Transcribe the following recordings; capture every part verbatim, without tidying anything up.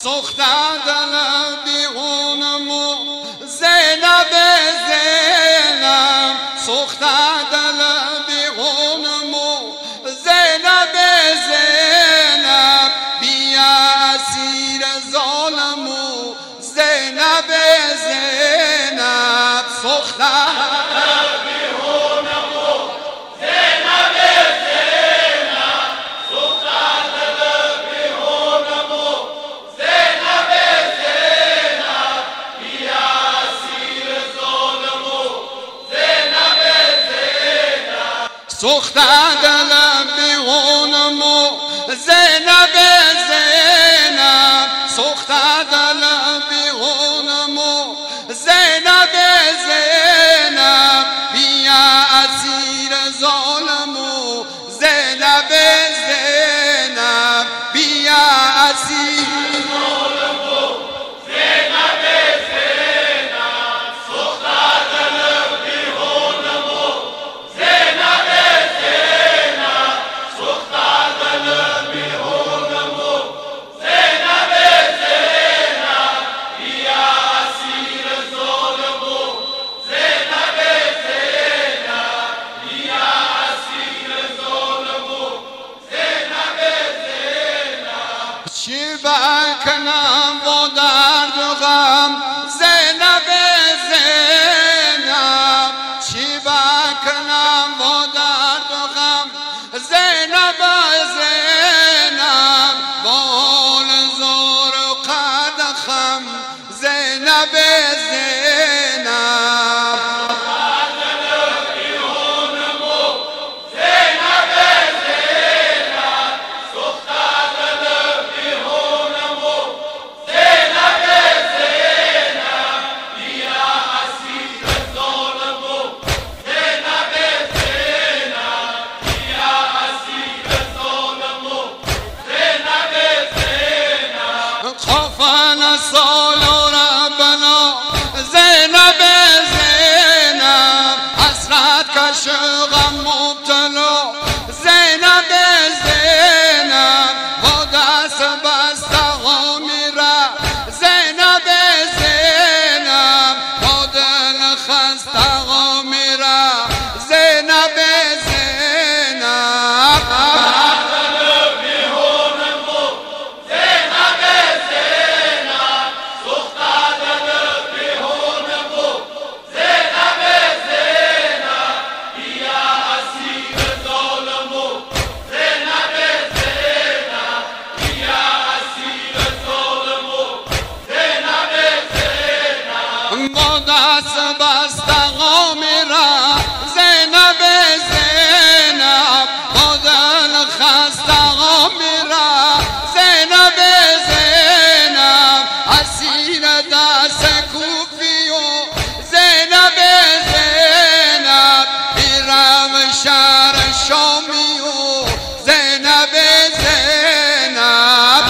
سوختن دل بیغونمو زینب زینب سوختن دل بیغونمو زینب زینب بیا اسیر ظالمو زینب زینب سوختن سوختن دلم بیغونمو زینب زینب سوختن دلم بیغونمو زینب زینب بیا اسیر ظالمو زینب زینب بیا اسیر چی بکنم با درد و غم زینب زینب چی بکنم با درد و غم زینب زینب با حال زور و قد خم زینب زینب خوفنا سال ربنا زینب زینب حسرت کش غم مبتلا زینب زینب با دست بسته ها میره زینب زینب با دل خسته ها میره زینب زینب با دست بسته ها میره زینب زینب با دل خسته ها میره زینب زینب اسیر دست کوفی و زینب زینب میرم شهر شامی و زینب زینب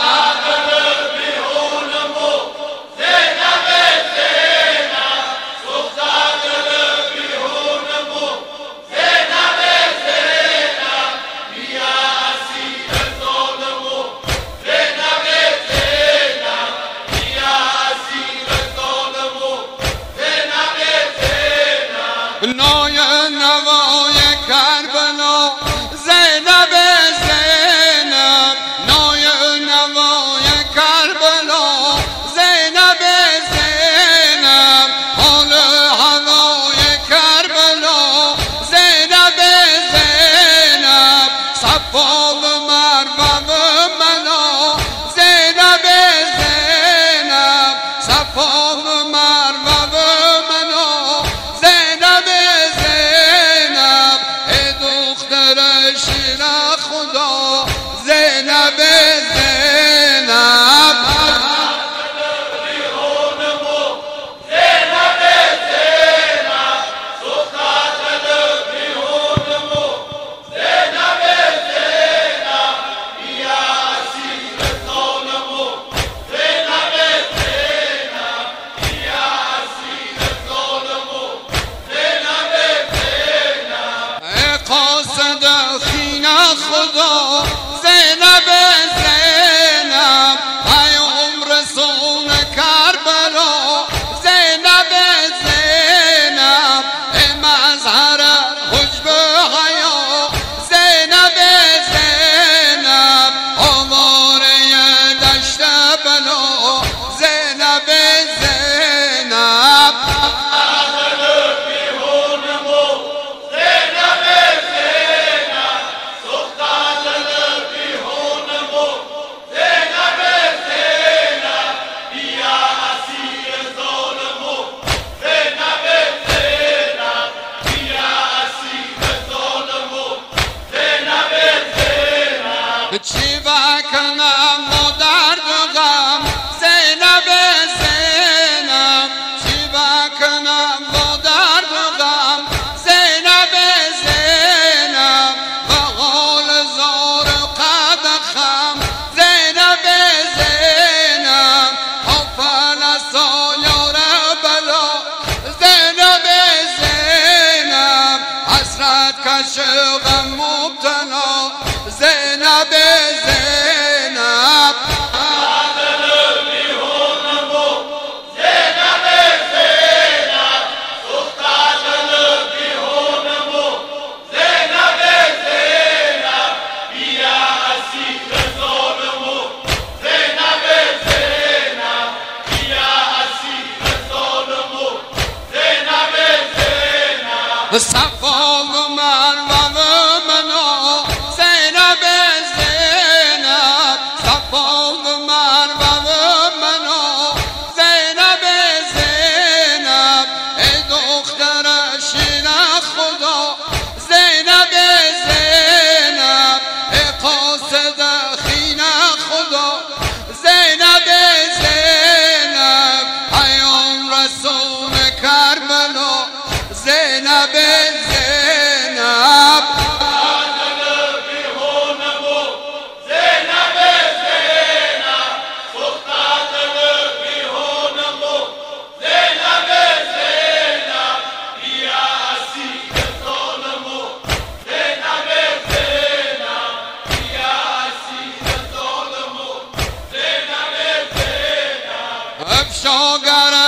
نای نوای کربلا زینب زینب نای نوای کربلا زینب زینب حال هوای کربلا زینب زینب صفا و مروه و منا زینب زینب صفا و مروه و منا زینب زینب صفا و مروه و منو زینب زینب صفا و مروه و منو زینب زینب ای دختر شیر خدا زینب زینب ای قاصد خین خدا زینب زینب پیام رسول کربلا زینب زینب افشاگر